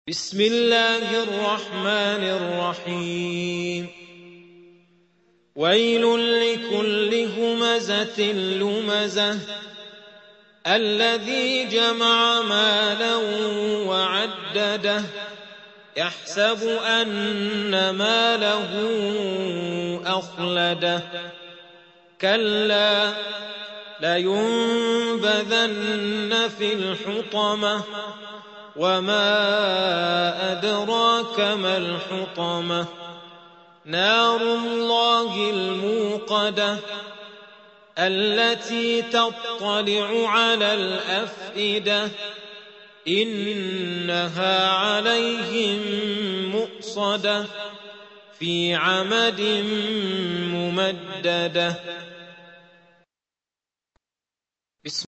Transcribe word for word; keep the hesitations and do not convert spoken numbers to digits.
بسم الله الرحمن الرحيم ويل لكل همزة لمزة الذي جمع مالا وعدده يحسب أن ماله أخلده كلا لينبذن في الحطمة وما أدراك ما الحطمة نار الله الموقدة التي تطلع على الأفئدة إنها عليهم مؤصدة في عمد ممددة.